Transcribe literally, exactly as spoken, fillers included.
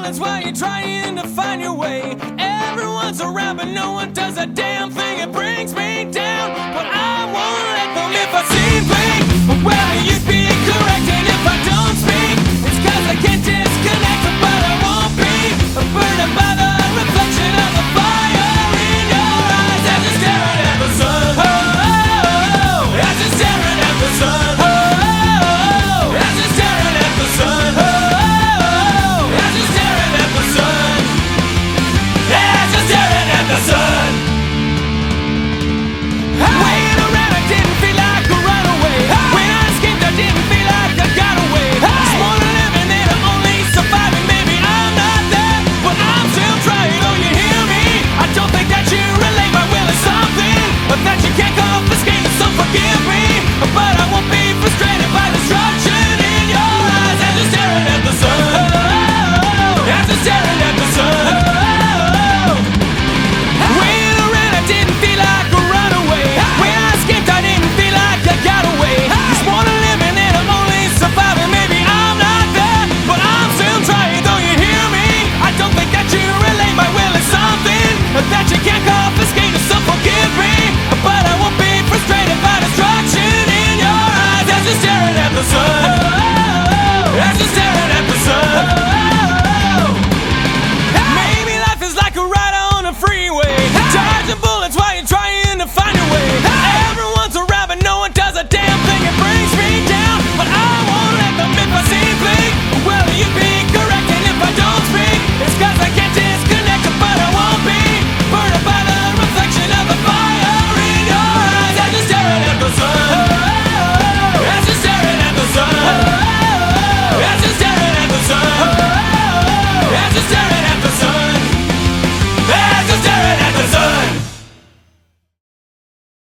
moments while you're trying to find your way. Everyone's around, but no one does a damn thing. It brings me down, but I won't let them. If I see